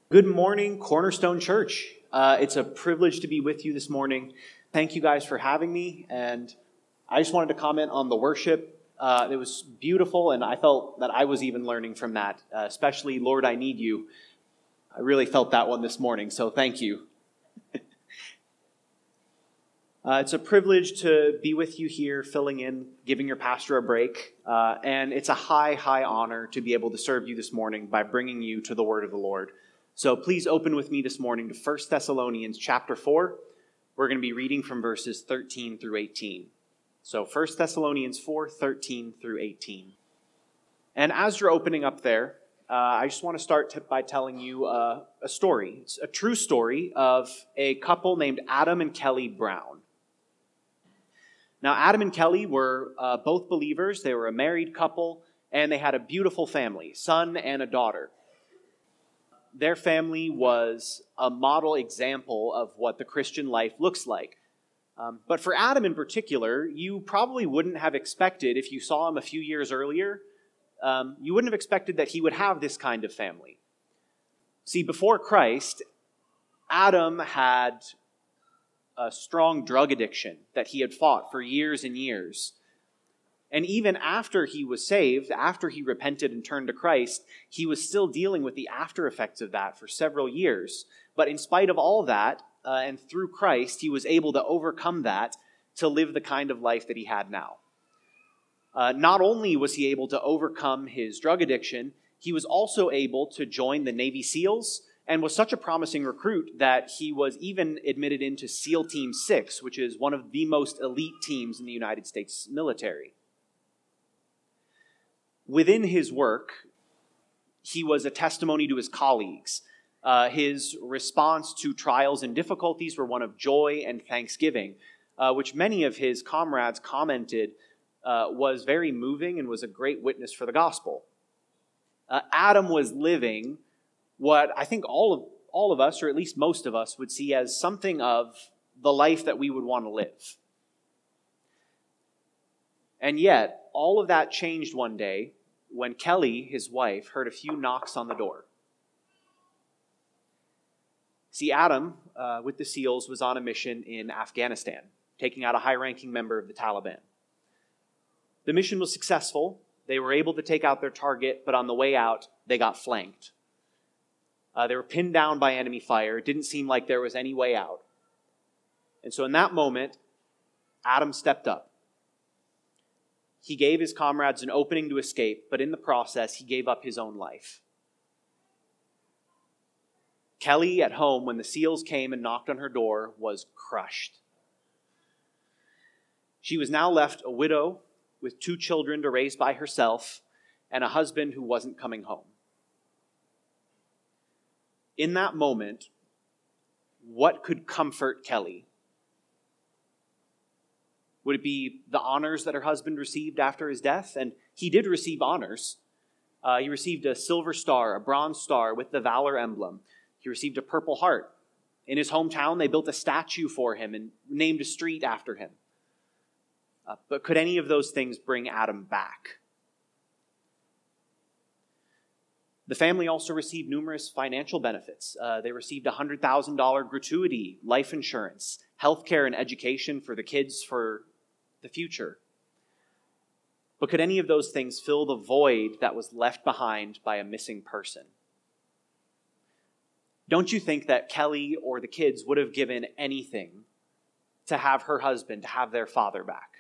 Good morning, Cornerstone Church. It's a privilege to be with you this morning. Thank you guys for having me, and I just wanted to comment on the worship. It was beautiful, and I felt that I was even learning from that, especially Lord, I Need You. I really felt that one this morning, so thank you. It's a privilege to be with you here, filling in, giving your pastor a break, and it's a high honor to be able to serve you this morning by bringing you to the word of the Lord. So please open with me this morning to 1 Thessalonians chapter 4. We're going to be reading from verses 13 through 18. So 1 Thessalonians 4, 13 through 18. And as you're opening up there, I just want to start by telling you a story. It's a true story of a couple named Adam and Kelly Brown. Now, Adam and Kelly were both believers. They were a married couple, and they had a beautiful family, son and a daughter. Their family was a model example of what the Christian life looks like. But for Adam in particular, you probably wouldn't have expected, if you saw him a few years earlier, you wouldn't have expected that he would have this kind of family. See, before Christ, Adam had a strong drug addiction that he had fought for years and years. And even after he was saved, after he repented and turned to Christ, he was still dealing with the after effects of that for several years. But in spite of all that, and through Christ, he was able to overcome that to live the kind of life that he had now. Not only was he able to overcome his drug addiction, he was also able to join the Navy SEALs and was such a promising recruit that he was even admitted into SEAL Team 6, which is one of the most elite teams in the United States military. Within his work, he was a testimony to his colleagues. His response to trials and difficulties were one of joy and thanksgiving, which many of his comrades commented was very moving and was a great witness for the gospel. Adam was living what I think all of us, or at least most of us, would see as something of the life that we would want to live. And yet, all of that changed one day when Kelly, his wife, heard a few knocks on the door. See, Adam, with the SEALs, was on a mission in Afghanistan, taking out a high-ranking member of the Taliban. The mission was successful. They were able to take out their target, but on the way out, they got flanked. They were pinned down by enemy fire. It didn't seem like there was any way out. And so in that moment, Adam stepped up. He gave his comrades an opening to escape, but in the process, he gave up his own life. Kelly, at home, when the SEALs came and knocked on her door, was crushed. She was now left a widow with 2 children to raise by herself and a husband who wasn't coming home. In that moment, what could comfort Kelly? Would it be the honors that her husband received after his death? And he did receive honors. He received a silver star, a bronze star with the Valor emblem. He received a Purple Heart. In his hometown, they built a statue for him and named a street after him. But could any of those things bring Adam back? The family also received numerous financial benefits. They received a $100,000 gratuity, life insurance, healthcare and education for the kids for the future. But could any of those things fill the void that was left behind by a missing person? Don't you think that Kelly or the kids would have given anything to have her husband, to have their father back?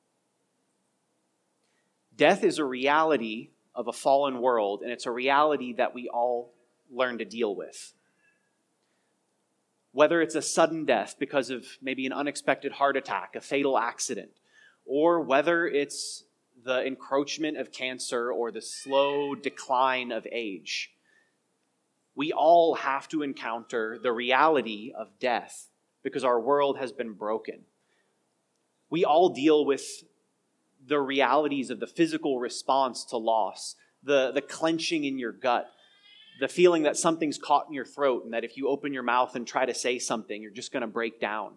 Death is a reality of a fallen world, and it's a reality that we all learn to deal with. Whether it's a sudden death because of maybe an unexpected heart attack, a fatal accident, or whether it's the encroachment of cancer or the slow decline of age, we all have to encounter the reality of death because our world has been broken. We all deal with the realities of the physical response to loss, the clenching in your gut, the feeling that something's caught in your throat and that if you open your mouth and try to say something, you're just going to break down.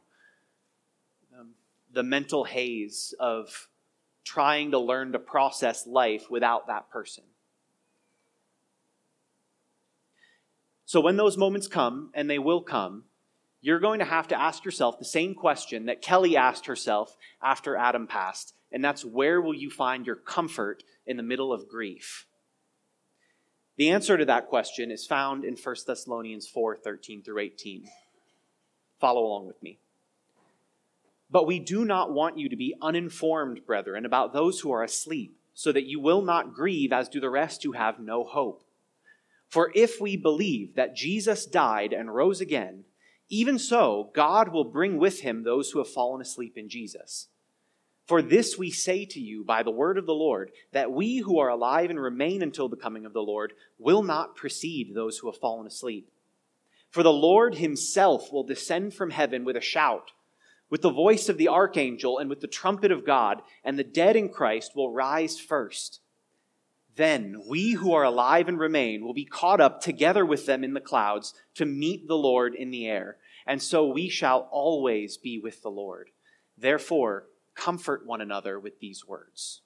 The mental haze of trying to learn to process life without that person. So when those moments come, and they will come, you're going to have to ask yourself the same question that Kelly asked herself after Adam passed, and that's, where will you find your comfort in the middle of grief? The answer to that question is found in 1 Thessalonians 4:13 through 18. Follow along with me. But we do not want you to be uninformed, brethren, about those who are asleep, so that you will not grieve as do the rest who have no hope. For if we believe that Jesus died and rose again, even so God will bring with him those who have fallen asleep in Jesus. For this we say to you by the word of the Lord, that we who are alive and remain until the coming of the Lord will not precede those who have fallen asleep. For the Lord himself will descend from heaven with a shout, with the voice of the archangel, and with the trumpet of God, and the dead in Christ will rise first. Then we who are alive and remain will be caught up together with them in the clouds to meet the Lord in the air, and so we shall always be with the Lord. Therefore, comfort one another with these words.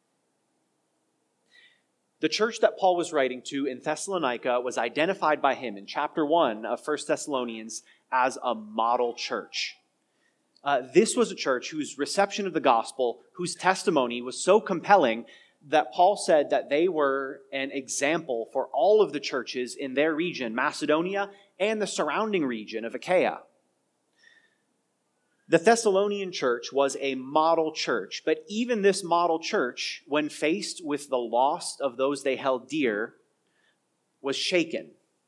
The church that Paul was writing to in Thessalonica was identified by him in chapter 1 of 1 Thessalonians as a model church. This was a church whose reception of the gospel, whose testimony was so compelling that Paul said that they were an example for all of the churches in their region, Macedonia, and the surrounding region of Achaia. The Thessalonian church was a model church, but even this model church, when faced with the loss of those they held dear, was shaken.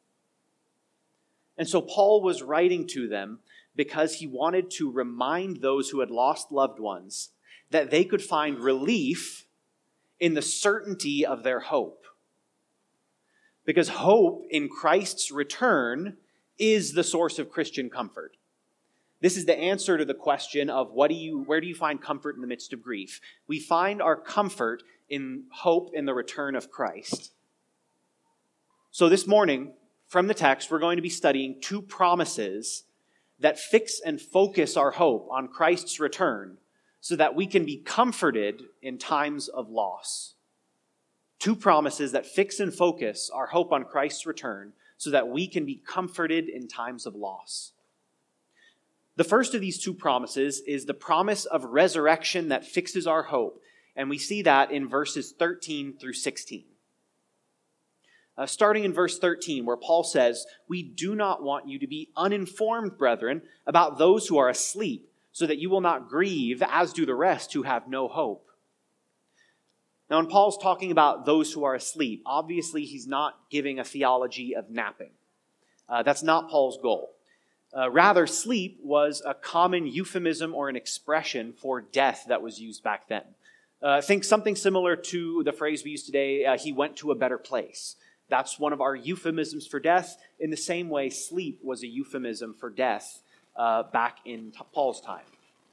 And so Paul was writing to them because he wanted to remind those who had lost loved ones that they could find relief in the certainty of their hope. Because hope in Christ's return is the source of Christian comfort. This is the answer to the question of where do you find comfort in the midst of grief? We find our comfort in hope in the return of Christ. So this morning, from the text, we're going to be studying two promises that fix and focus our hope on Christ's return so that we can be comforted in times of loss. Two promises that fix and focus our hope on Christ's return so that we can be comforted in times of loss. The first of these two promises is the promise of resurrection that fixes our hope, and we see that in verses 13 through 16. Starting in verse 13, where Paul says, "We do not want you to be uninformed, brethren, about those who are asleep, so that you will not grieve, as do the rest who have no hope." Now, when Paul's talking about those who are asleep, obviously he's not giving a theology of napping. That's not Paul's goal. Rather, sleep was a common euphemism or an expression for death that was used back then. Think something similar to the phrase we use today, he went to a better place. That's one of our euphemisms for death. In the same way, sleep was a euphemism for death back in Paul's time.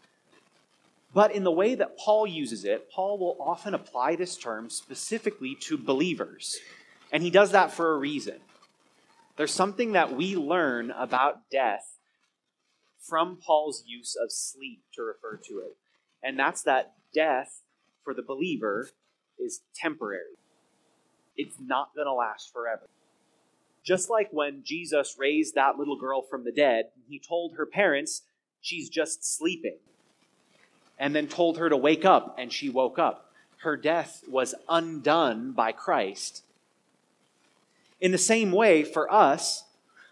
But in the way that Paul uses it, Paul will often apply this term specifically to believers. And he does that for a reason. There's something that we learn about death from Paul's use of sleep to refer to it. And that's that death for the believer is temporary. It's not going to last forever. Just like when Jesus raised that little girl from the dead, he told her parents she's just sleeping. And then told her to wake up, and she woke up. Her death was undone by Christ. In the same way, for us,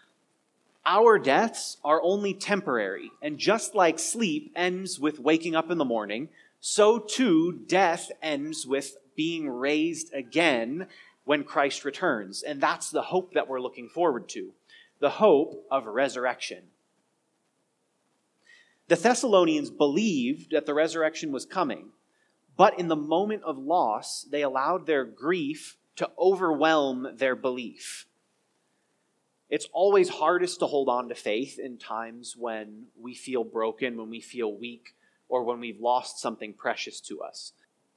our deaths are only temporary. And just like sleep ends with waking up in the morning, so too death ends with being raised again when Christ returns. And that's the hope that we're looking forward to, the hope of resurrection. The Thessalonians believed that the resurrection was coming, but in the moment of loss, they allowed their grief to overwhelm their belief. It's always hardest to hold on to faith in times when we feel broken, when we feel weak, or when we've lost something precious to us.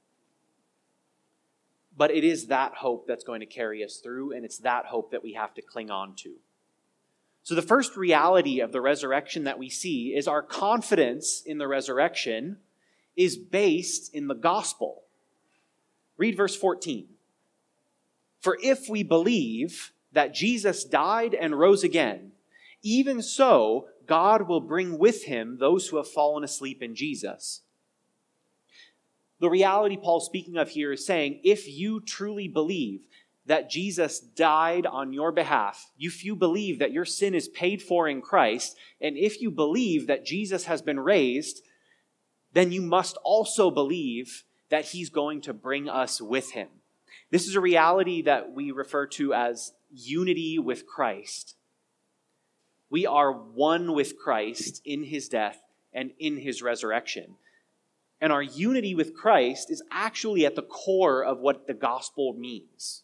But it is that hope that's going to carry us through, and it's that hope that we have to cling on to. So the first reality of the resurrection that we see is our confidence in the resurrection is based in the gospel. Read verse 14. "For if we believe that Jesus died and rose again, even so God will bring with him those who have fallen asleep in Jesus. The reality Paul's speaking of here is saying, if you truly believe that Jesus died on your behalf, if you believe that your sin is paid for in Christ, and if you believe that Jesus has been raised, then you must also believe that he's going to bring us with him. This is a reality that we refer to as unity with Christ. We are one with Christ in his death and in his resurrection. And our unity with Christ is actually at the core of what the gospel means.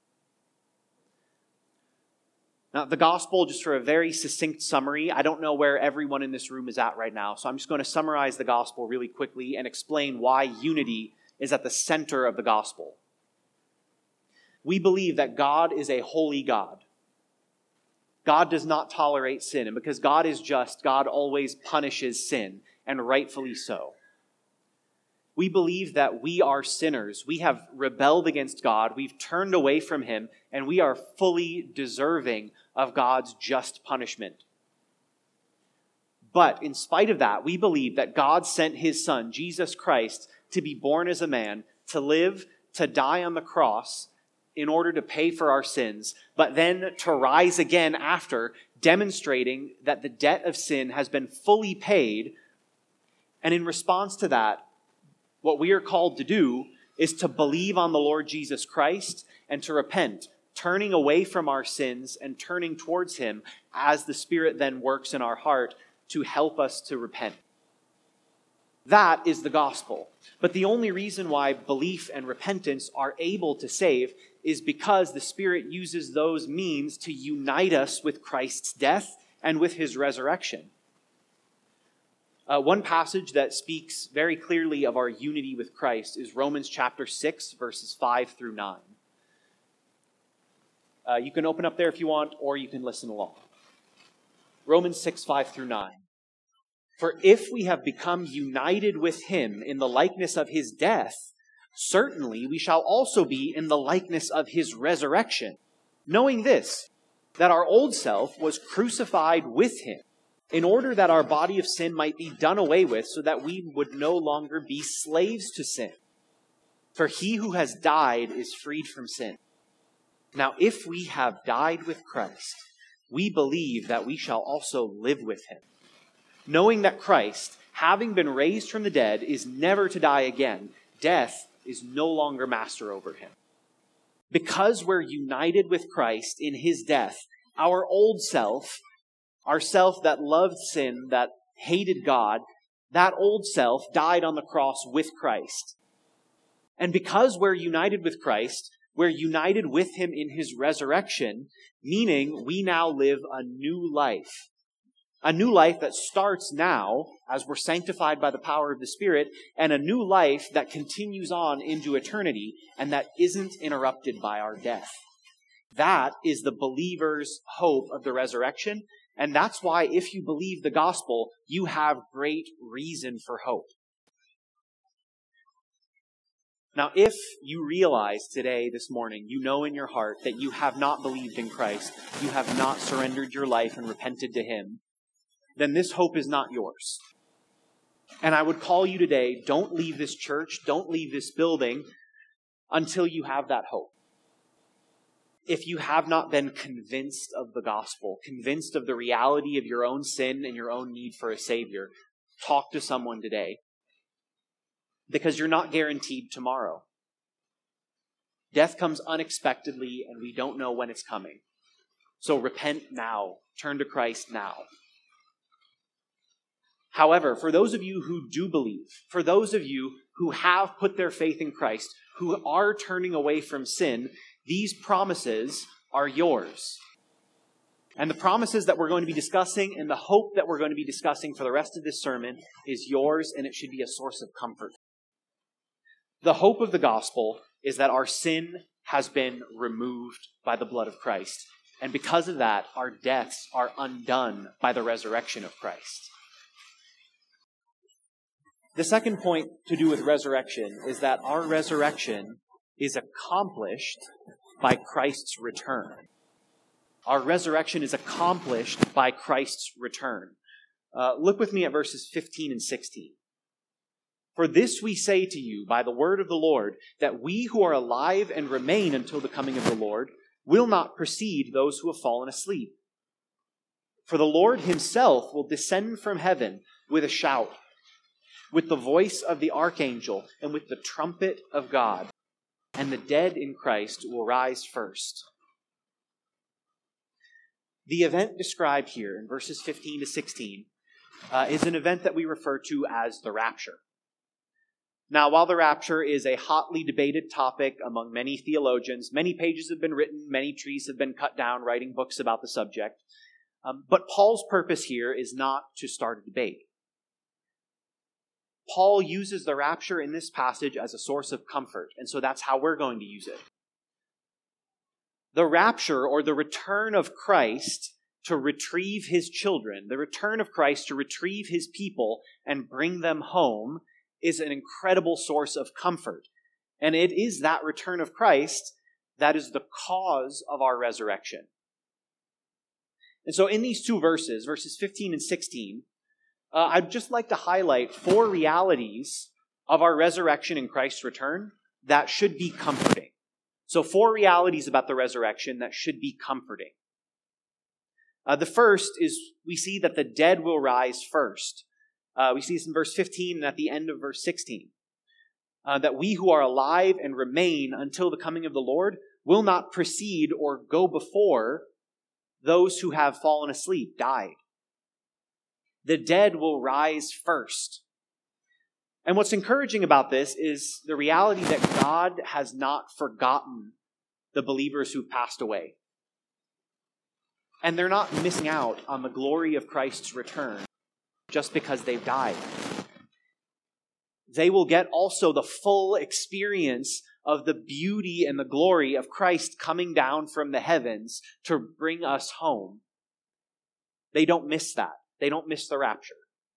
Now, the gospel, just for a very succinct summary, I don't know where everyone in this room is at right now, so I'm just going to summarize the gospel really quickly and explain why unity is at the center of the gospel. We believe that God is a holy God. God does not tolerate sin, and because God is just, God always punishes sin, and rightfully so. We believe that we are sinners. We have rebelled against God. We've turned away from him, and we are fully deserving of God's just punishment. But in spite of that, we believe that God sent his Son, Jesus Christ, to be born as a man, to live, to die on the cross in order to pay for our sins, but then to rise again after, demonstrating that the debt of sin has been fully paid. And in response to that, what we are called to do is to believe on the Lord Jesus Christ and to repent, turning away from our sins and turning towards him as the Spirit then works in our heart to help us to repent. That is the gospel. But the only reason why belief and repentance are able to save is because the Spirit uses those means to unite us with Christ's death and with his resurrection. One passage that speaks very clearly of our unity with Christ is Romans chapter 6, verses 5 through 9. You can open up there if you want, or you can listen along. Romans 6, 5 through 9. For if we have become united with him in the likeness of his death, certainly we shall also be in the likeness of his resurrection. Knowing this, that our old self was crucified with him, in order that our body of sin might be done away with, so that we would no longer be slaves to sin. For he who has died is freed from sin. Now, if we have died with Christ, we believe that we shall also live with him, knowing that Christ, having been raised from the dead, is never to die again. Death is no longer master over him. Because we're united with Christ in his death, our old self, our self that loved sin, that hated God, that old self died on the cross with Christ. And because we're united with Christ, we're united with him in his resurrection, meaning we now live a new life. A new life that starts now, as we're sanctified by the power of the Spirit, and a new life that continues on into eternity, and that isn't interrupted by our death. That is the believer's hope of the resurrection, and that's why if you believe the gospel, you have great reason for hope. Now, if you realize today, this morning, you know in your heart that you have not believed in Christ, you have not surrendered your life and repented to him, then this hope is not yours. And I would call you today, don't leave this church, don't leave this building until you have that hope. If you have not been convinced of the gospel, convinced of the reality of your own sin and your own need for a Savior, talk to someone today. Because you're not guaranteed tomorrow. Death comes unexpectedly and we don't know when it's coming. So repent now. Turn to Christ now. However, for those of you who do believe, for those of you who have put their faith in Christ, who are turning away from sin, these promises are yours. And the promises that we're going to be discussing and the hope that we're going to be discussing for the rest of this sermon is yours, and it should be a source of comfort. The hope of the gospel is that our sin has been removed by the blood of Christ. And because of that, our deaths are undone by the resurrection of Christ. The second point to do with resurrection is that our resurrection is accomplished by Christ's return. Our resurrection is accomplished by Christ's return. Look with me at verses 15 and 16. For this we say to you by the word of the Lord, that we who are alive and remain until the coming of the Lord will not precede those who have fallen asleep. For the Lord himself will descend from heaven with a shout, with the voice of the archangel, and with the trumpet of God, and the dead in Christ will rise first. The event described here in verses 15 to 16 is an event that we refer to as the rapture. Now, while the rapture is a hotly debated topic among many theologians, many pages have been written, many trees have been cut down writing books about the subject. But Paul's purpose here is not to start a debate. Paul uses the rapture in this passage as a source of comfort, and so that's how we're going to use it. The rapture, or the return of Christ to retrieve his children, the return of Christ to retrieve his people and bring them home, is an incredible source of comfort. And it is that return of Christ that is the cause of our resurrection. And so in these two verses, verses 15 and 16, I'd just like to highlight 4 realities of our resurrection and Christ's return that should be comforting. So 4 realities about the resurrection that should be comforting. The first is we see that the dead will rise first. We see this in verse 15 and at the end of verse 16. That we who are alive and remain until the coming of the Lord will not precede or go before those who have fallen asleep, died. The dead will rise first. And what's encouraging about this is the reality that God has not forgotten the believers who've passed away. And they're not missing out on the glory of Christ's return just because they've died. They will get also the full experience of the beauty and the glory of Christ coming down from the heavens to bring us home. They don't miss that. They don't miss the rapture.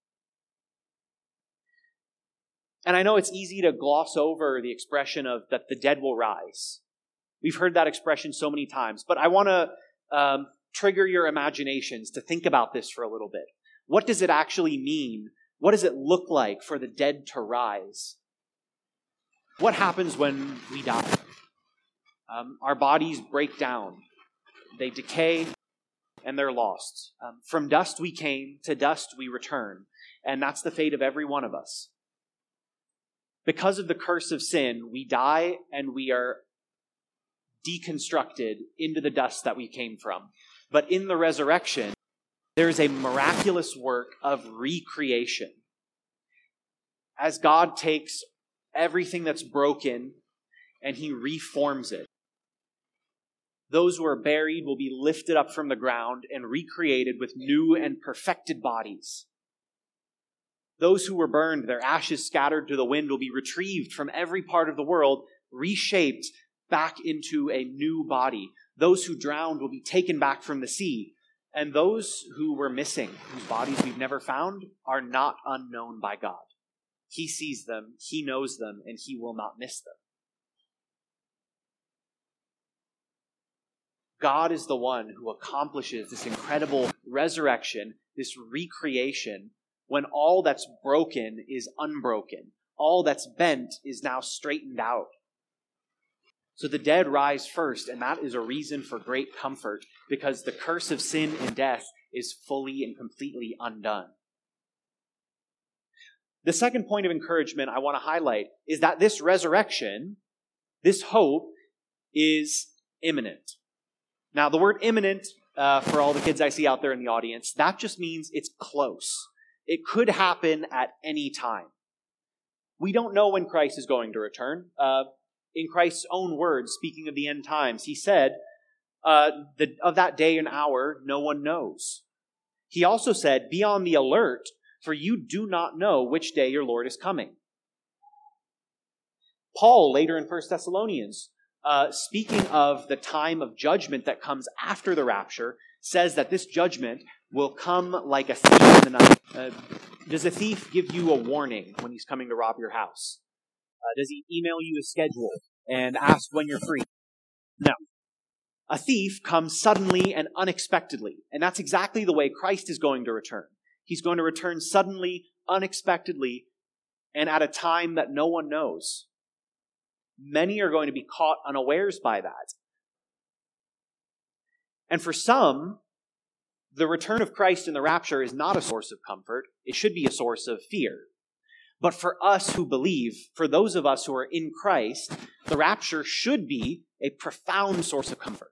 And I know it's easy to gloss over the expression of that the dead will rise. We've heard that expression so many times, but I want to trigger your imaginations to think about this for a little bit. What does it actually mean? What does it look like for the dead to rise? What happens when we die? Our bodies break down. They decay and they're lost. From dust we came, to dust we return. And that's the fate of every one of us. Because of the curse of sin, we die and we are deconstructed into the dust that we came from. But in the resurrection, there is a miraculous work of recreation. As God takes everything that's broken and he reforms it. Those who are buried will be lifted up from the ground and recreated with new and perfected bodies. Those who were burned, their ashes scattered to the wind, will be retrieved from every part of the world, reshaped back into a new body. Those who drowned will be taken back from the sea. And those who were missing, whose bodies we've never found, are not unknown by God. He sees them, he knows them, and he will not miss them. God is the one who accomplishes this incredible resurrection, this recreation, when all that's broken is unbroken. All that's bent is now straightened out. So the dead rise first, and that is a reason for great comfort, because the curse of sin and death is fully and completely undone. The second point of encouragement I want to highlight is that this resurrection, this hope, is imminent. Now, the word imminent, for all the kids I see out there in the audience, that just means it's close. It could happen at any time. We don't know when Christ is going to return. In Christ's own words, speaking of the end times, he said, of that day and hour, no one knows. He also said, be on the alert, for you do not know which day your Lord is coming. Paul, later in 1 Thessalonians, speaking of the time of judgment that comes after the rapture, says that this judgment will come like a thief in the night. Does a thief give you a warning when he's coming to rob your house? Does he email you a schedule and ask when you're free? No. A thief comes suddenly and unexpectedly, and that's exactly the way Christ is going to return. He's going to return suddenly, unexpectedly, and at a time that no one knows. Many are going to be caught unawares by that. And for some, the return of Christ in the rapture is not a source of comfort. It should be a source of fear. But for us who believe, for those of us who are in Christ, the rapture should be a profound source of comfort.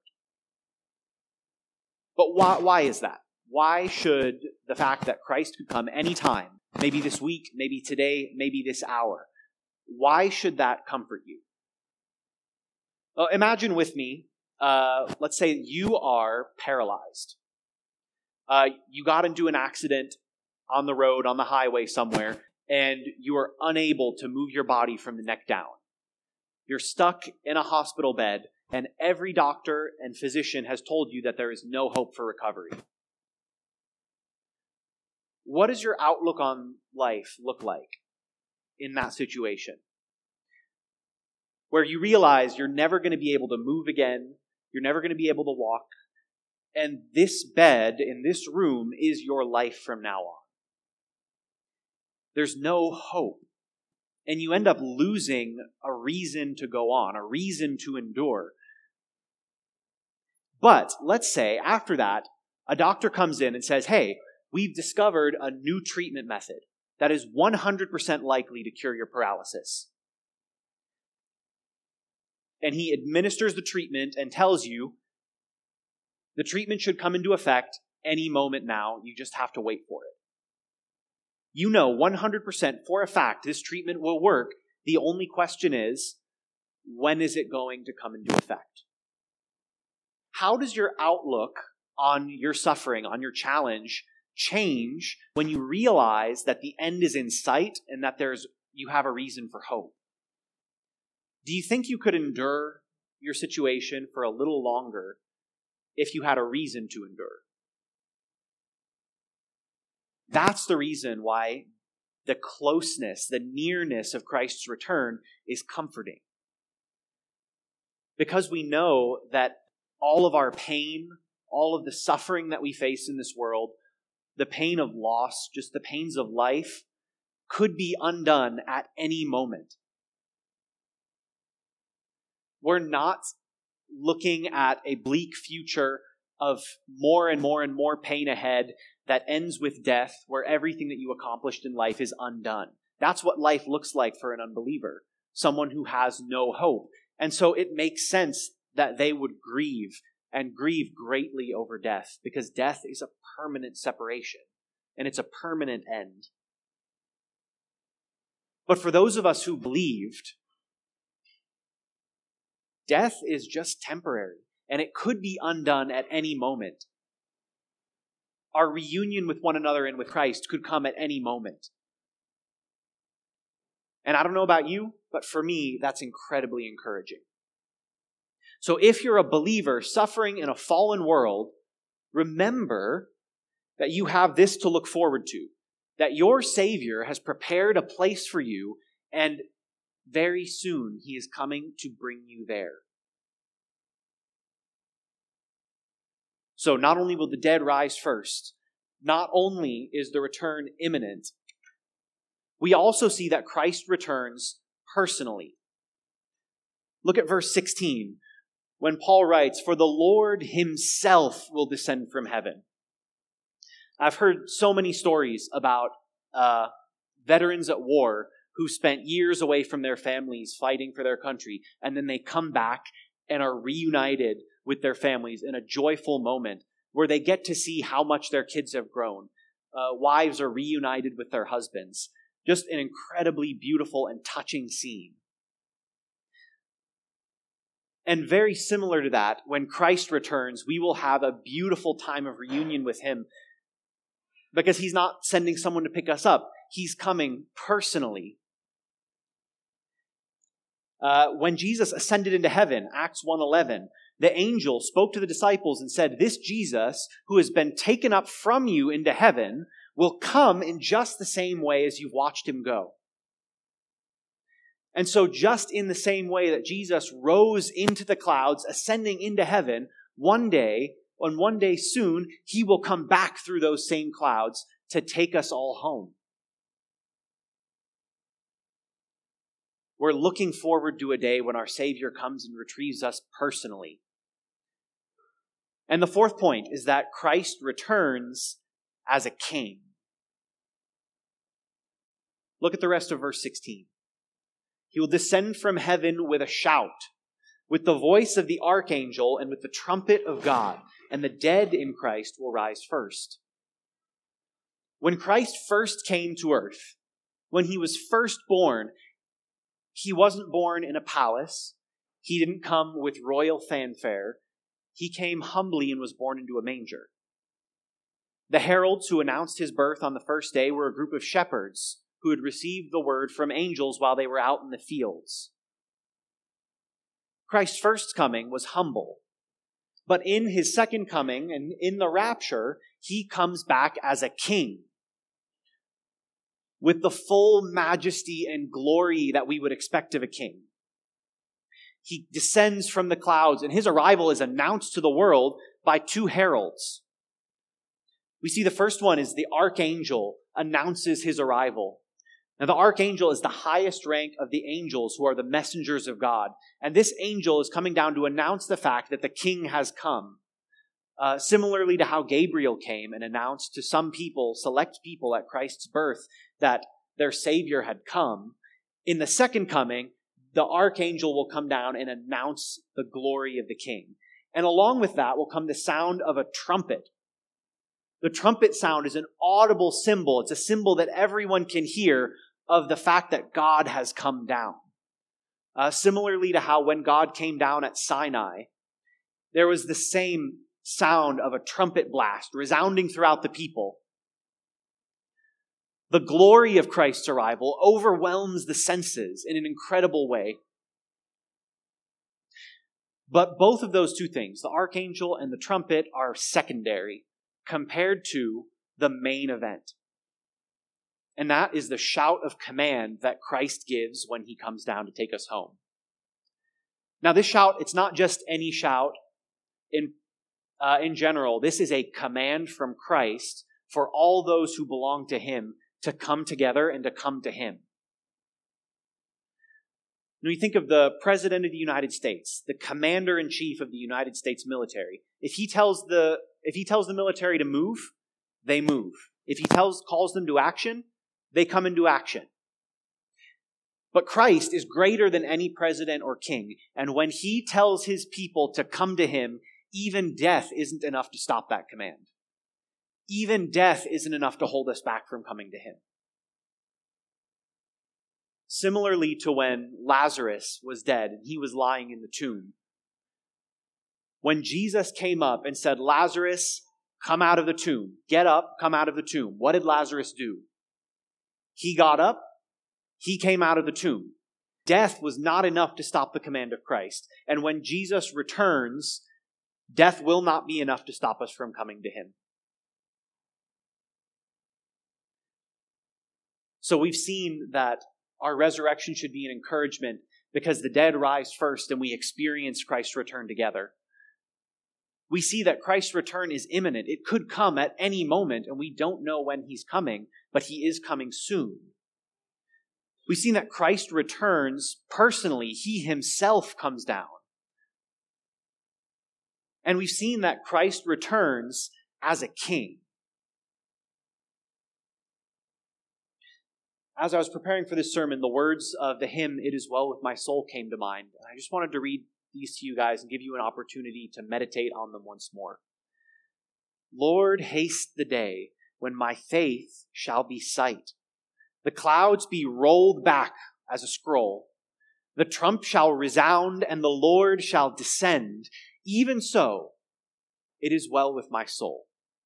But why is that? Why should the fact that Christ could come anytime, maybe this week, maybe today, maybe this hour, why should that comfort you? Well, imagine with me, let's say you are paralyzed. You got into an accident on the road, on the highway somewhere, and you are unable to move your body from the neck down. You're stuck in a hospital bed, and every doctor and physician has told you that there is no hope for recovery. What does your outlook on life look like in that situation? Where you realize you're never going to be able to move again, you're never going to be able to walk, and this bed in this room is your life from now on. There's no hope. And you end up losing a reason to go on, a reason to endure. But let's say after that, a doctor comes in and says, hey, we've discovered a new treatment method that is 100% likely to cure your paralysis. And he administers the treatment and tells you the treatment should come into effect any moment now. You just have to wait for it. You know 100% for a fact this treatment will work. The only question is, when is it going to come into effect? How does your outlook on your suffering, on your challenge, change when you realize that the end is in sight and that you have a reason for hope? Do you think you could endure your situation for a little longer if you had a reason to endure? That's the reason why the closeness, the nearness of Christ's return is comforting. Because we know that all of our pain, all of the suffering that we face in this world, the pain of loss, just the pains of life, could be undone at any moment. We're not looking at a bleak future of more and more and more pain ahead that ends with death, where everything that you accomplished in life is undone. That's what life looks like for an unbeliever, someone who has no hope. And so it makes sense that they would grieve and grieve greatly over death, because death is a permanent separation and it's a permanent end. But for those of us who believed, death is just temporary and it could be undone at any moment. Our reunion with one another and with Christ could come at any moment. And I don't know about you, but for me, that's incredibly encouraging. So if you're a believer suffering in a fallen world, remember that you have this to look forward to, that your Savior has prepared a place for you, and very soon He is coming to bring you there. So not only will the dead rise first, not only is the return imminent, we also see that Christ returns personally. Look at verse 16, when Paul writes, "For the Lord Himself will descend from heaven." I've heard so many stories about veterans at war who spent years away from their families fighting for their country, and then they come back and are reunited with their families in a joyful moment where they get to see how much their kids have grown. Wives are reunited with their husbands. Just an incredibly beautiful and touching scene. And very similar to that, when Christ returns, we will have a beautiful time of reunion with Him, because He's not sending someone to pick us up. He's coming personally. When Jesus ascended into heaven, Acts 1:11, the angel spoke to the disciples and said, "This Jesus, who has been taken up from you into heaven, will come in just the same way as you've watched Him go." And so just in the same way that Jesus rose into the clouds, ascending into heaven, one day soon, he will come back through those same clouds to take us all home. We're looking forward to a day when our Savior comes and retrieves us personally. And the fourth point is that Christ returns as a king. Look at the rest of verse 16. He will descend from heaven with a shout, with the voice of the archangel, and with the trumpet of God, and the dead in Christ will rise first. When Christ first came to earth, when he was first born, he wasn't born in a palace. He didn't come with royal fanfare. He came humbly and was born into a manger. The heralds who announced his birth on the first day were a group of shepherds who had received the word from angels while they were out in the fields. Christ's first coming was humble, but in his second coming and in the rapture, he comes back as a king with the full majesty and glory that we would expect of a king. He descends from the clouds, and his arrival is announced to the world by two heralds. We see the first one is the archangel announces his arrival. Now, the archangel is the highest rank of the angels who are the messengers of God. And this angel is coming down to announce the fact that the king has come. Similarly to how Gabriel came and announced to some people, select people at Christ's birth, that their Savior had come. In the second coming, the archangel will come down and announce the glory of the king. And along with that will come the sound of a trumpet. The trumpet sound is an audible symbol. It's a symbol that everyone can hear of the fact that God has come down. Similarly to how when God came down at Sinai, there was the same sound of a trumpet blast resounding throughout the people. The glory of Christ's arrival overwhelms the senses in an incredible way. But both of those two things, the archangel and the trumpet, are secondary compared to the main event. And that is the shout of command that Christ gives when he comes down to take us home. Now, this shout, it's not just any shout in general. This is a command from Christ for all those who belong to him to come together and to come to him. When you think of the President of the United States, the Commander-in-Chief of the United States military, if he tells the military to move, they move. If he calls them to action, they come into action. But Christ is greater than any president or king, and when he tells his people to come to him, even death isn't enough to stop that command. Even death isn't enough to hold us back from coming to him. Similarly to when Lazarus was dead and he was lying in the tomb, when Jesus came up and said, "Lazarus, come out of the tomb. Get up, come out of the tomb." What did Lazarus do? He got up. He came out of the tomb. Death was not enough to stop the command of Christ. And when Jesus returns, death will not be enough to stop us from coming to him. So we've seen that our resurrection should be an encouragement because the dead rise first and we experience Christ's return together. We see that Christ's return is imminent. It could come at any moment, and we don't know when he's coming, but he is coming soon. We've seen that Christ returns personally. He himself comes down. And we've seen that Christ returns as a king. As I was preparing for this sermon, the words of the hymn, "It Is Well With My Soul," came to mind. And I just wanted to read these to you guys and give you an opportunity to meditate on them once more. Lord, haste the day when my faith shall be sight. The clouds be rolled back as a scroll. The trump shall resound and the Lord shall descend. Even so, it is well with my soul.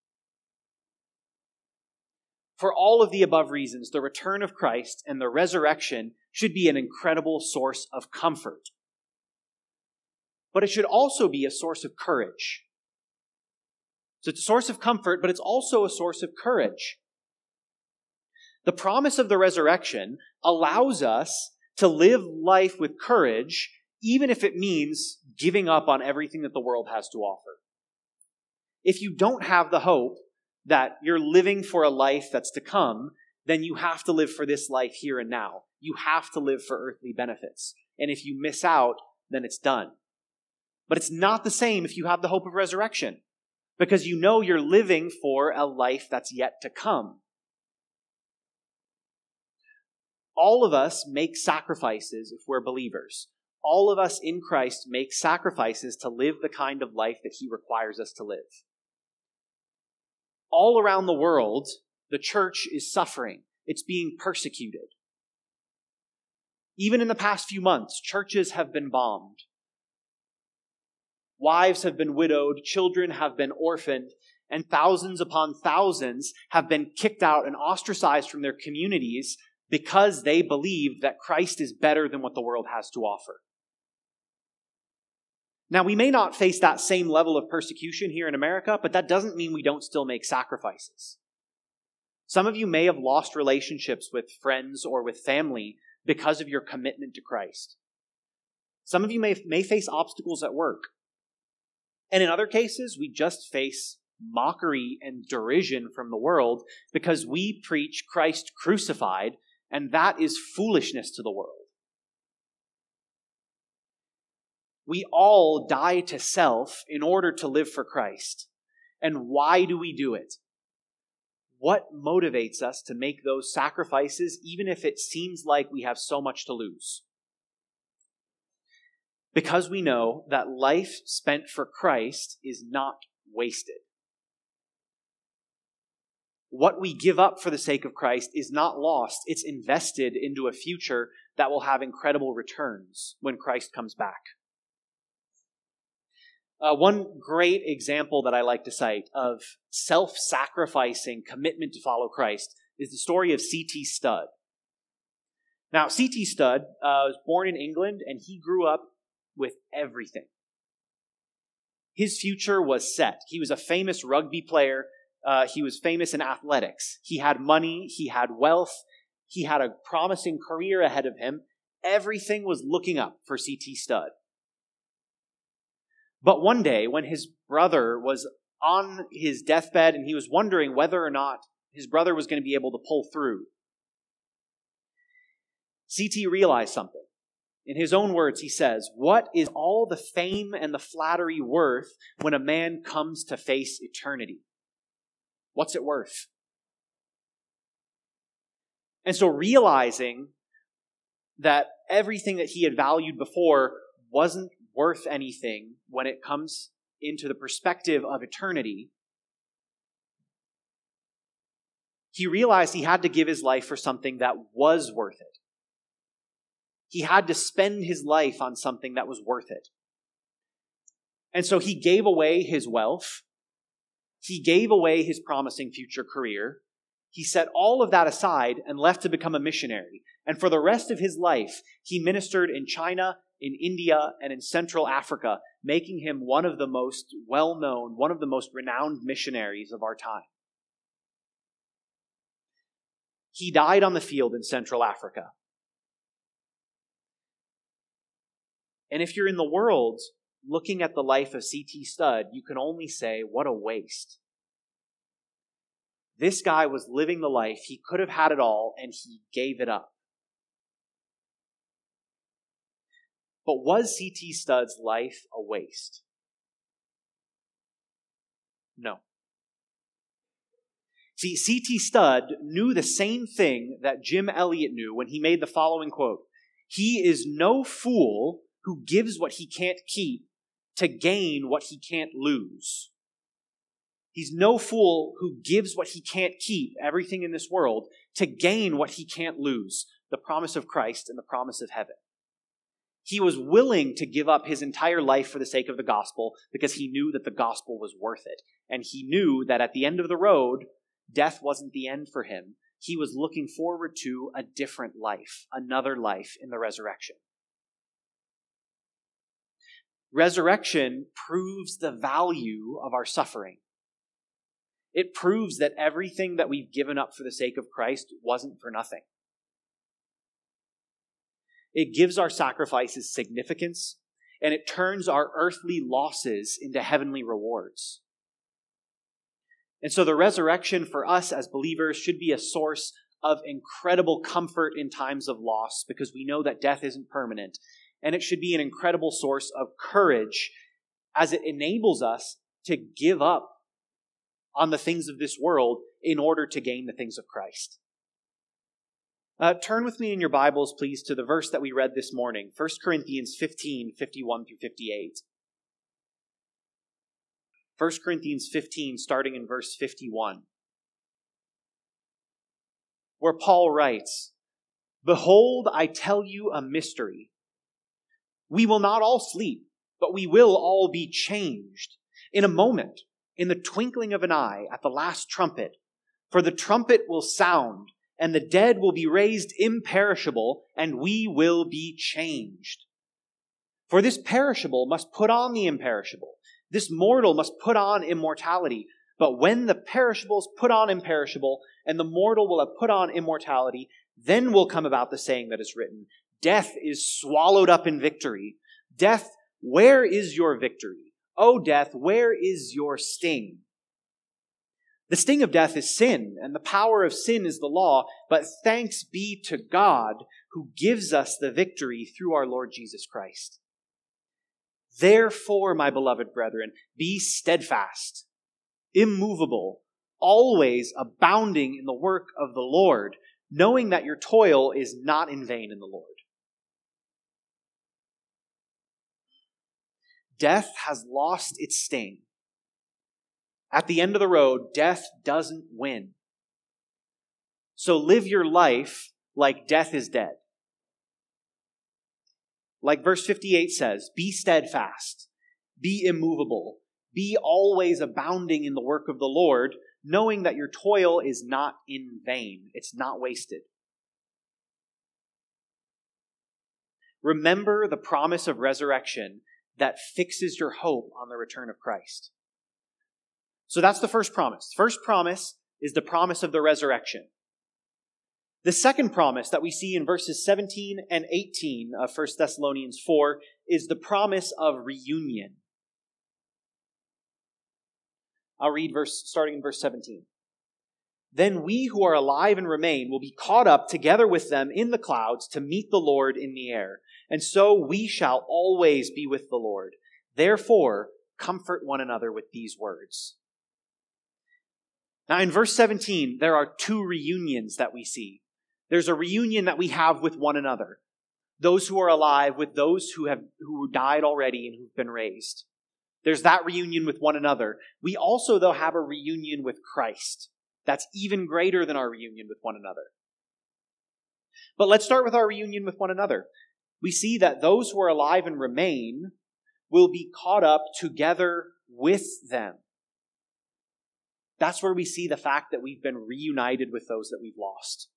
For all of the above reasons, the return of Christ and the resurrection should be an incredible source of comfort. But it should also be a source of courage. So it's a source of comfort, but it's also a source of courage. The promise of the resurrection allows us to live life with courage even if it means giving up on everything that the world has to offer. If you don't have the hope that you're living for a life that's to come, then you have to live for this life here and now. You have to live for earthly benefits. And if you miss out, then it's done. But it's not the same if you have the hope of resurrection, because you know you're living for a life that's yet to come. All of us make sacrifices if we're believers. All of us in Christ make sacrifices to live the kind of life that He requires us to live. All around the world, the church is suffering. It's being persecuted. Even in the past few months, churches have been bombed. Wives have been widowed, children have been orphaned, and thousands upon thousands have been kicked out and ostracized from their communities because they believed that Christ is better than what the world has to offer. Now, we may not face that same level of persecution here in America, but that doesn't mean we don't still make sacrifices. Some of you may have lost relationships with friends or with family because of your commitment to Christ. Some of you may face obstacles at work. And in other cases, we just face mockery and derision from the world because we preach Christ crucified, and that is foolishness to the world. We all die to self in order to live for Christ. And why do we do it? What motivates us to make those sacrifices, even if it seems like we have so much to lose? Because we know that life spent for Christ is not wasted. What we give up for the sake of Christ is not lost. It's invested into a future that will have incredible returns when Christ comes back. One great example that I like to cite of self-sacrificing commitment to follow Christ is the story of C.T. Studd. Now, C.T. Studd was born in England, and he grew up with everything. His future was set. He was a famous rugby player. He was famous in athletics. He had money. He had wealth. He had a promising career ahead of him. Everything was looking up for C.T. Studd. But one day, when his brother was on his deathbed and he was wondering whether or not his brother was going to be able to pull through, C.T. realized something. In his own words, he says, "What is all the fame and the flattery worth when a man comes to face eternity? What's it worth?" And so realizing that everything that he had valued before wasn't worth anything when it comes into the perspective of eternity, he realized he had to give his life for something that was worth it. He had to spend his life on something that was worth it. And so he gave away his wealth. He gave away his promising future career. He set all of that aside and left to become a missionary. And for the rest of his life, he ministered in China, in India, and in Central Africa, making him one of the most well-known, one of the most renowned missionaries of our time. He died on the field in Central Africa. And if you're in the world looking at the life of C.T. Studd, you can only say, what a waste. This guy was living the life. He could have had it all, and he gave it up. But was C.T. Studd's life a waste? No. See, C.T. Studd knew the same thing that Jim Elliot knew when he made the following quote: "He is no fool who gives what he can't keep to gain what he can't lose." He's no fool who gives what he can't keep, everything in this world, to gain what he can't lose, the promise of Christ and the promise of heaven. He was willing to give up his entire life for the sake of the gospel because he knew that the gospel was worth it. And he knew that at the end of the road, death wasn't the end for him. He was looking forward to a different life, another life in the resurrection. Resurrection proves the value of our suffering. It proves that everything that we've given up for the sake of Christ wasn't for nothing. It gives our sacrifices significance, and it turns our earthly losses into heavenly rewards. And so the resurrection for us as believers should be a source of incredible comfort in times of loss, because we know that death isn't permanent. And it should be an incredible source of courage as it enables us to give up on the things of this world in order to gain the things of Christ. Turn with me in your Bibles, please, to the verse that we read this morning, 1 Corinthians 15, 51 through 58. 1 Corinthians 15, starting in verse 51, where Paul writes, "Behold, I tell you a mystery. We will not all sleep, but we will all be changed in a moment, in the twinkling of an eye, at the last trumpet. For the trumpet will sound, and the dead will be raised imperishable, and we will be changed. For this perishable must put on the imperishable. This mortal must put on immortality. But when the perishables put on imperishable, and the mortal will have put on immortality, then will come about the saying that is written, Death is swallowed up in victory. Death, where is your victory? O death, where is your sting? The sting of death is sin, and the power of sin is the law. But thanks be to God who gives us the victory through our Lord Jesus Christ. Therefore, my beloved brethren, be steadfast, immovable, always abounding in the work of the Lord, knowing that your toil is not in vain in the Lord." Death has lost its sting. At the end of the road, death doesn't win. So live your life like death is dead. Like verse 58 says, be steadfast, be immovable, be always abounding in the work of the Lord, knowing that your toil is not in vain. It's not wasted. Remember the promise of resurrection that fixes your hope on the return of Christ. So that's the first promise. The first promise is the promise of the resurrection. The second promise that we see in verses 17 and 18 of 1 Thessalonians 4 is the promise of reunion. I'll read starting in verse 17. "Then we who are alive and remain will be caught up together with them in the clouds to meet the Lord in the air. And so we shall always be with the Lord. Therefore, comfort one another with these words." Now in verse 17, there are two reunions that we see. There's a reunion that we have with one another. Those who are alive with those who died already and who've been raised. There's that reunion with one another. We also, though, have a reunion with Christ. That's even greater than our reunion with one another. But let's start with our reunion with one another. We see that those who are alive and remain will be caught up together with them. That's where we see the fact that we've been reunited with those that we've lost.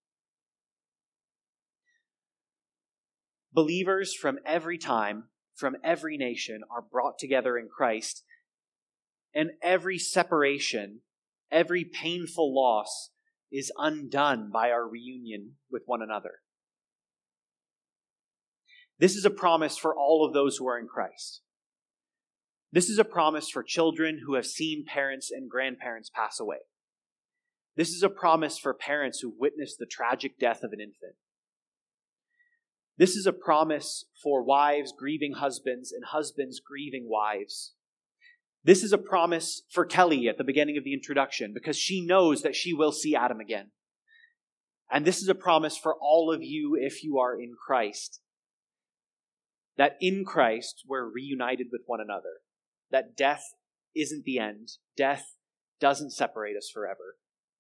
Believers from every time, from every nation, are brought together in Christ, and every separation, every painful loss is undone by our reunion with one another. This is a promise for all of those who are in Christ. This is a promise for children who have seen parents and grandparents pass away. This is a promise for parents who witnessed the tragic death of an infant. This is a promise for wives grieving husbands and husbands grieving wives. This is a promise for Kelly at the beginning of the introduction, because she knows that she will see Adam again. And this is a promise for all of you if you are in Christ. That in Christ we're reunited with one another. That death isn't the end. Death doesn't separate us forever.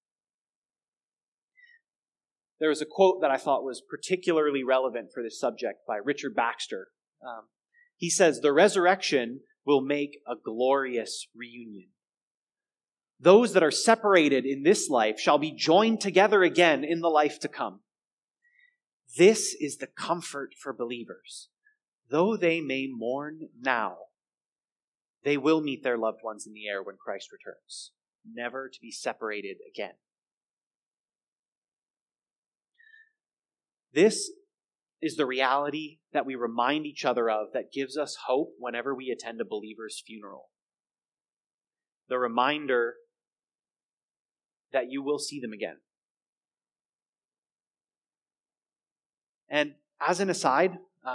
There was a quote that I thought was particularly relevant for this subject by Richard Baxter. He says, "The resurrection will make a glorious reunion. Those that are separated in this life shall be joined together again in the life to come. This is the comfort for believers. Though they may mourn now, they will meet their loved ones in the air when Christ returns, never to be separated again." This is the reality that we remind each other of that gives us hope whenever we attend a believer's funeral. The reminder that you will see them again. And as an aside,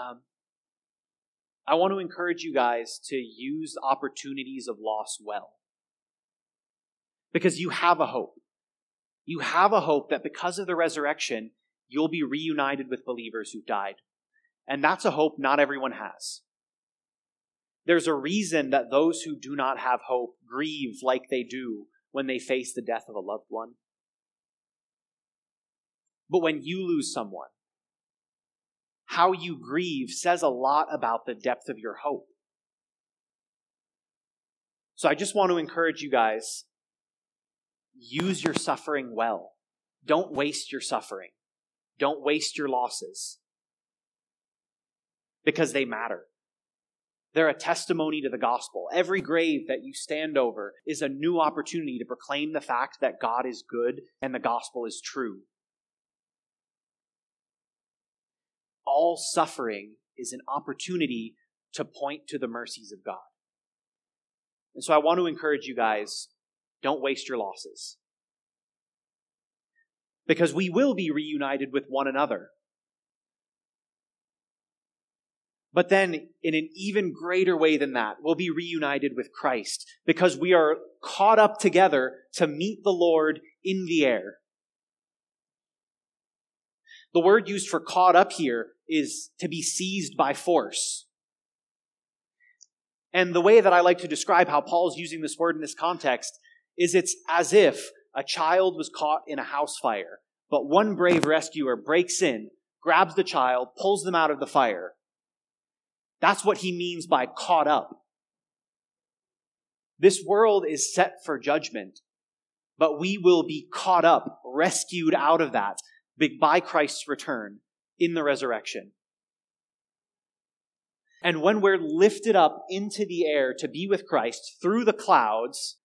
I want to encourage you guys to use opportunities of loss well. Because you have a hope. You have a hope that because of the resurrection, you'll be reunited with believers who've died. And that's a hope not everyone has. There's a reason that those who do not have hope grieve like they do when they face the death of a loved one. But when you lose someone, how you grieve says a lot about the depth of your hope. So I just want to encourage you guys, use your suffering well. Don't waste your suffering. Don't waste your losses. Because they matter. They're a testimony to the gospel. Every grave that you stand over is a new opportunity to proclaim the fact that God is good and the gospel is true. All suffering is an opportunity to point to the mercies of God. And so I want to encourage you guys, don't waste your losses. Because we will be reunited with one another. But then, in an even greater way than that, we'll be reunited with Christ because we are caught up together to meet the Lord in the air. The word used for caught up here is to be seized by force. And the way that I like to describe how Paul's using this word in this context is it's as if a child was caught in a house fire, but one brave rescuer breaks in, grabs the child, pulls them out of the fire. That's what he means by caught up. This world is set for judgment, but we will be caught up, rescued out of that by Christ's return in the resurrection. And when we're lifted up into the air to be with Christ through the clouds,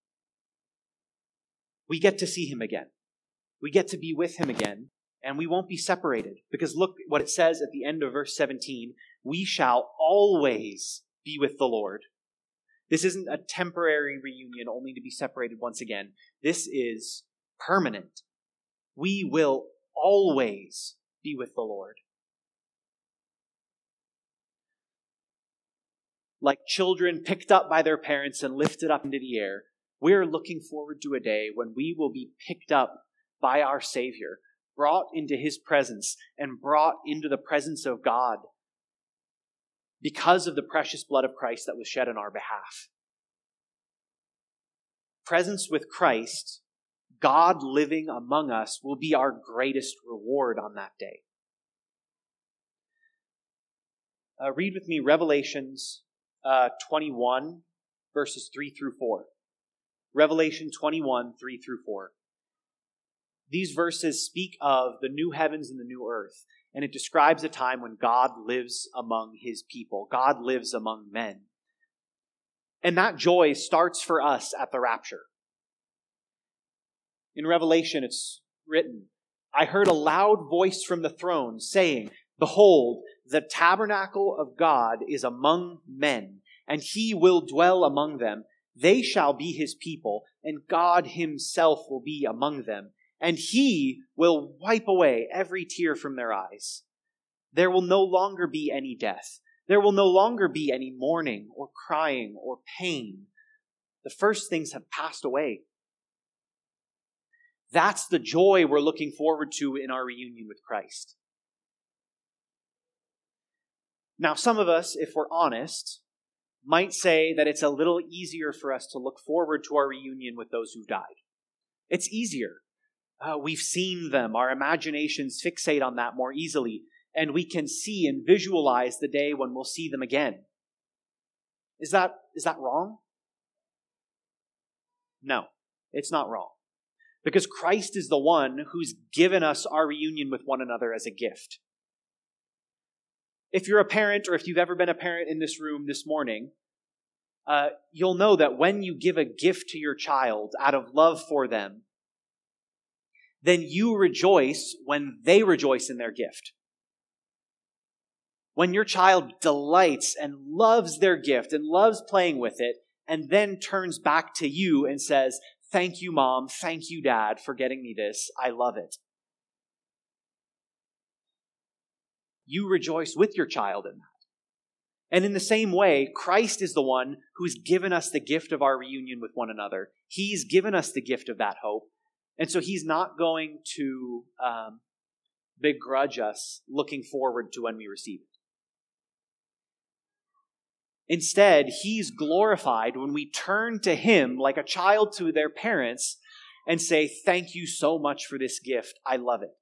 we get to see him again. We get to be with him again, and we won't be separated. Because look what it says at the end of verse 17. We shall always be with the Lord. This isn't a temporary reunion only to be separated once again. This is permanent. We will always be with the Lord. Like children picked up by their parents and lifted up into the air, we're looking forward to a day when we will be picked up by our Savior, brought into his presence, and brought into the presence of God because of the precious blood of Christ that was shed on our behalf. Presence with Christ, God living among us, will be our greatest reward on that day. Read with me Revelations 21, verses 3 through 4. Revelation 21, 3 through 4. These verses speak of the new heavens and the new earth, and it describes a time when God lives among his people. God lives among men. And that joy starts for us at the rapture. In Revelation, it's written, I heard a loud voice from the throne saying, Behold, the tabernacle of God is among men, and he will dwell among them. They shall be his people, and God himself will be among them. And he will wipe away every tear from their eyes. There will no longer be any death. There will no longer be any mourning or crying or pain. The first things have passed away. That's the joy we're looking forward to in our reunion with Christ. Now, some of us, if we're honest, might say that it's a little easier for us to look forward to our reunion with those who died. It's easier. We've seen them. Our imaginations fixate on that more easily, and we can see and visualize the day when we'll see them again. Is that wrong? No, it's not wrong. Because Christ is the one who's given us our reunion with one another as a gift. If you're a parent, or if you've ever been a parent in this room this morning, you'll know that when you give a gift to your child out of love for them, then you rejoice when they rejoice in their gift. When your child delights and loves their gift and loves playing with it, and then turns back to you and says, "Thank you, Mom. Thank you, Dad, for getting me this. I love it." You rejoice with your child in that. And in the same way, Christ is the one who's given us the gift of our reunion with one another. He's given us the gift of that hope. And so he's not going to begrudge us looking forward to when we receive it. Instead, he's glorified when we turn to him like a child to their parents and say, "Thank you so much for this gift. I love it."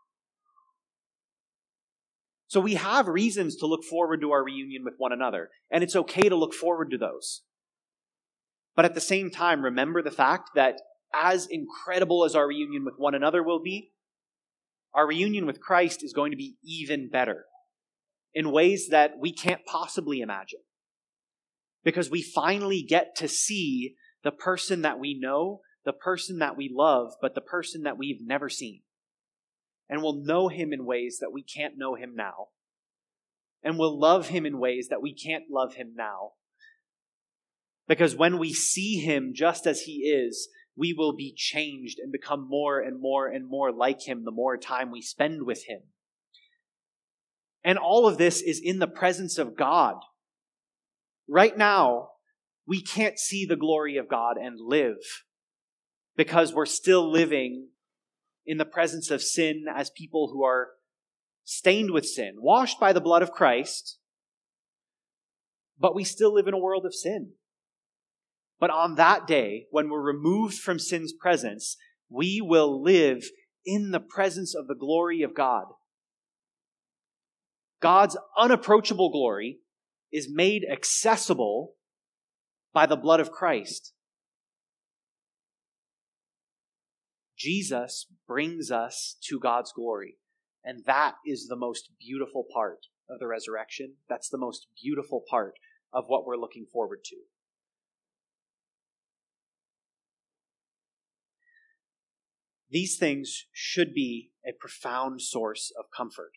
So we have reasons to look forward to our reunion with one another, and it's okay to look forward to those. But at the same time, remember the fact that as incredible as our reunion with one another will be, our reunion with Christ is going to be even better in ways that we can't possibly imagine. Because we finally get to see the person that we know, the person that we love, but the person that we've never seen. And we'll know him in ways that we can't know him now. And we'll love him in ways that we can't love him now. Because when we see him just as he is, we will be changed and become more and more and more like him the more time we spend with him. And all of this is in the presence of God. Right now, we can't see the glory of God and live because we're still living in the presence of sin as people who are stained with sin, washed by the blood of Christ, but we still live in a world of sin. But on that day, when we're removed from sin's presence, we will live in the presence of the glory of God. God's unapproachable glory is made accessible by the blood of Christ. Jesus brings us to God's glory. And that is the most beautiful part of the resurrection. That's the most beautiful part of what we're looking forward to. These things should be a profound source of comfort.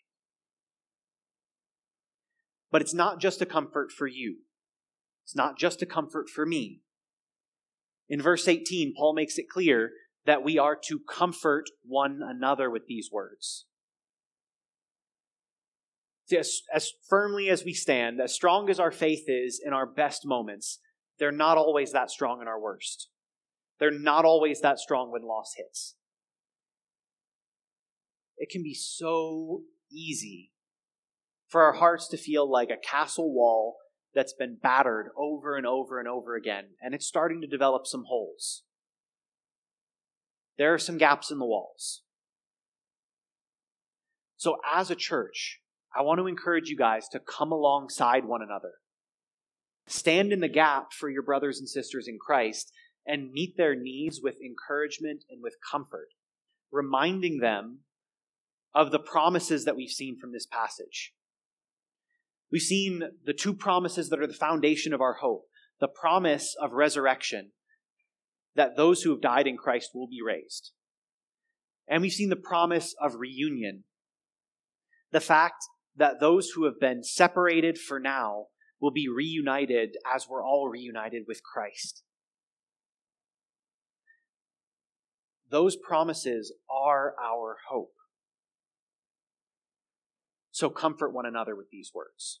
But it's not just a comfort for you. It's not just a comfort for me. In verse 18, Paul makes it clear that we are to comfort one another with these words. See, as firmly as we stand, as strong as our faith is in our best moments, they're not always that strong in our worst. They're not always that strong when loss hits. It can be so easy for our hearts to feel like a castle wall that's been battered over and over and over again, and it's starting to develop some holes. There are some gaps in the walls. So as a church, I want to encourage you guys to come alongside one another. Stand in the gap for your brothers and sisters in Christ and meet their needs with encouragement and with comfort, reminding them of the promises that we've seen from this passage. We've seen the two promises that are the foundation of our hope. The promise of resurrection, that those who have died in Christ will be raised. And we've seen the promise of reunion, the fact that those who have been separated for now will be reunited as we're all reunited with Christ. Those promises are our hope. So comfort one another with these words.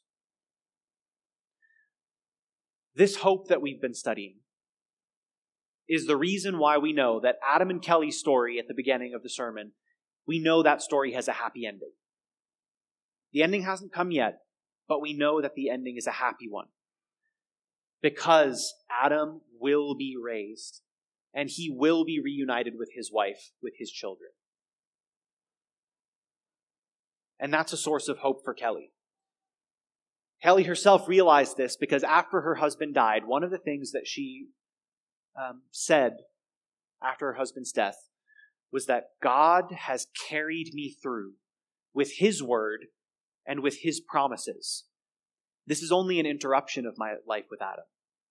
This hope that we've been studying is the reason why we know that Adam and Kelly's story at the beginning of the sermon, we know that story has a happy ending. The ending hasn't come yet, but we know that the ending is a happy one. Because Adam will be raised, and he will be reunited with his wife, with his children. And that's a source of hope for Kelly. Kelly herself realized this because after her husband died, one of the things that she said after her husband's death was that God has carried me through with his word and with his promises. This is only an interruption of my life with Adam.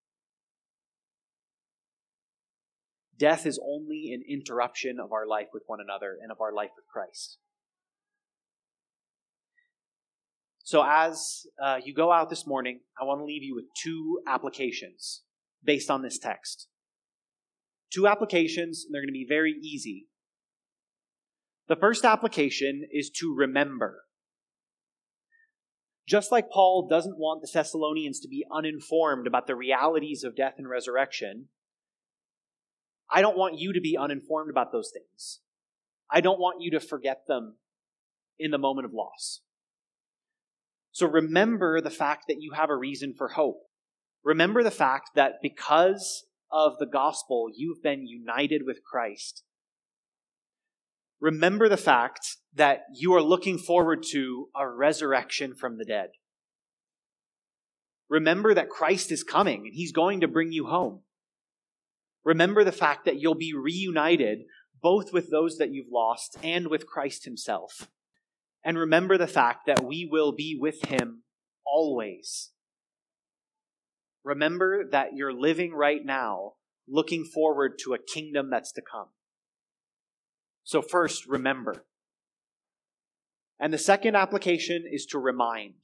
Death is only an interruption of our life with one another and of our life with Christ. So as you go out this morning, I want to leave you with two applications based on this text. Two applications, and they're going to be very easy. The first application is to remember. Just like Paul doesn't want the Thessalonians to be uninformed about the realities of death and resurrection, I don't want you to be uninformed about those things. I don't want you to forget them in the moment of loss. So remember the fact that you have a reason for hope. Remember the fact that because of the gospel, you've been united with Christ. Remember the fact that you are looking forward to a resurrection from the dead. Remember that Christ is coming and he's going to bring you home. Remember the fact that you'll be reunited both with those that you've lost and with Christ himself. And remember the fact that we will be with him always. Remember that you're living right now looking forward to a kingdom that's to come. So first, remember. And the second application is to remind.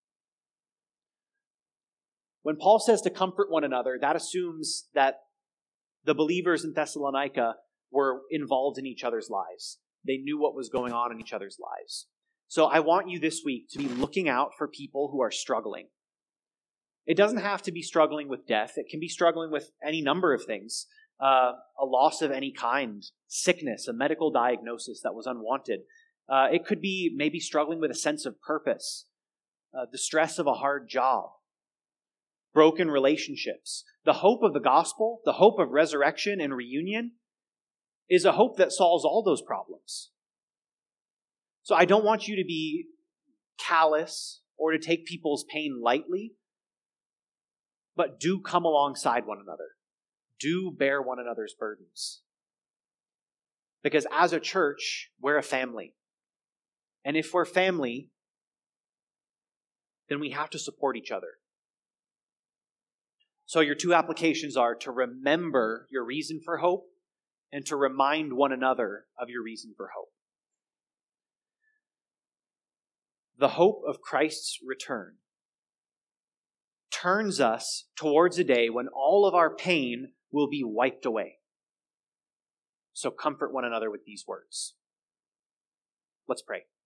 When Paul says to comfort one another, that assumes that the believers in Thessalonica were involved in each other's lives. They knew what was going on in each other's lives. So I want you this week to be looking out for people who are struggling. It doesn't have to be struggling with death. It can be struggling with any number of things. A loss of any kind, sickness, a medical diagnosis that was unwanted. It could be maybe struggling with a sense of purpose, the stress of a hard job, broken relationships. The hope of the gospel, the hope of resurrection and reunion, is a hope that solves all those problems. So I don't want you to be callous or to take people's pain lightly, but do come alongside one another. Do bear one another's burdens. Because as a church, we're a family. And if we're family, then we have to support each other. So your two applications are to remember your reason for hope and to remind one another of your reason for hope. The hope of Christ's return turns us towards a day when all of our pain will be wiped away. So comfort one another with these words. Let's pray.